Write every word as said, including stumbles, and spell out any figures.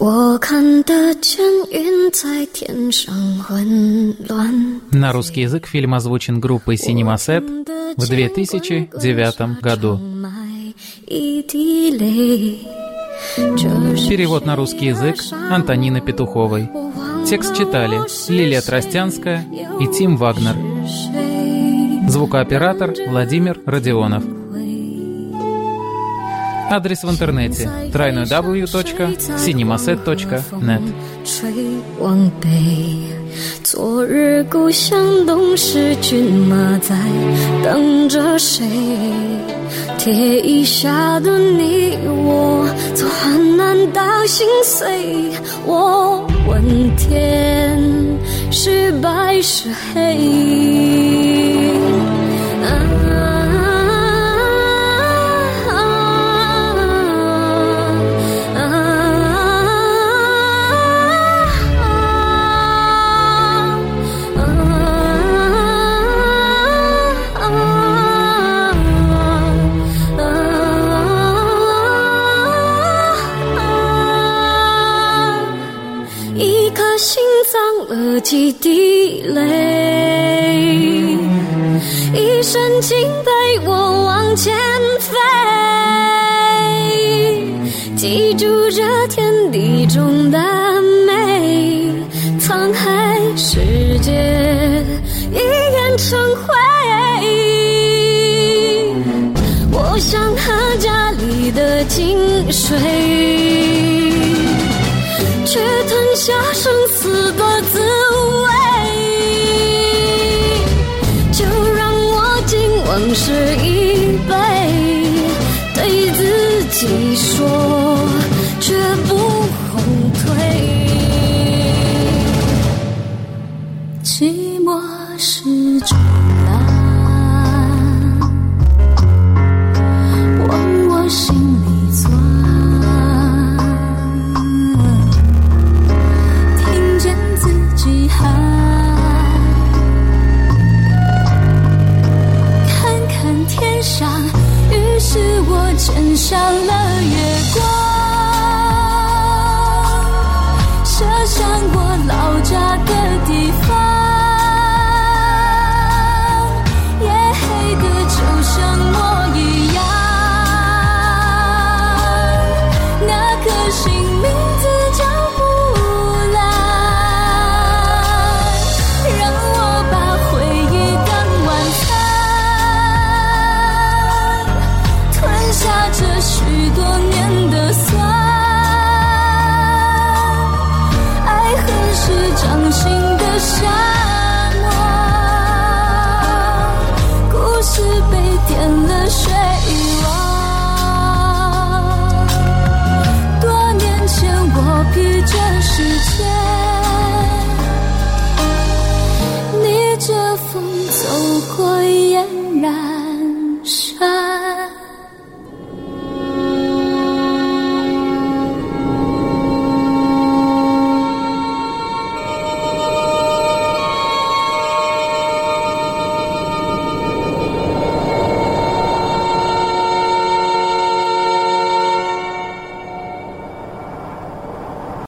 我看得见云在天上混乱. На русский язык фильм озвучен группой Cinemaset в две тысячи девятом году. Перевод на русский язык Антонины Петуховой. Текст читали Лилия Тростянская и Тим Вагнер. Звукооператор Владимир Родионов. Адрес в интернете дабл ю дабл ю дабл ю точка синемасет точка нет. 昨日故乡东逝，骏马在等着谁？铁衣下的你我，从患难到心碎。我问天，是白是黑？了几滴泪，一身敬陪我往前飞，记住这天地中的美，沧海世界一眼成灰。我想喝家里的精水，却吞下生死的滋味，就让我敬往事一杯，对自己说，绝不后退。寂寞是种蓝，往我心里钻，于是我牵上了月光，射向我老家的地方，夜黑的就像我一样，那颗心名字叫木兰，让我把回忆当晚餐，吞下这许多年的酸，爱恨是掌心的伤。